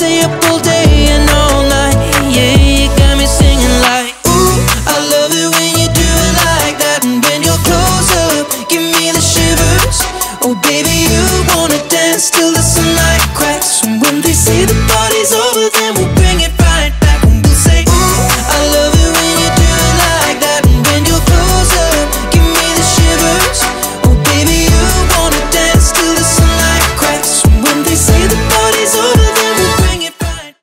stay up all day and all night. Yeah, you got me singing like, ooh, I love it when you do it like that. And when you're close up, give me the shivers. Oh baby, you wanna dance till the sunlight cracks. And when they say the party's over, then we'll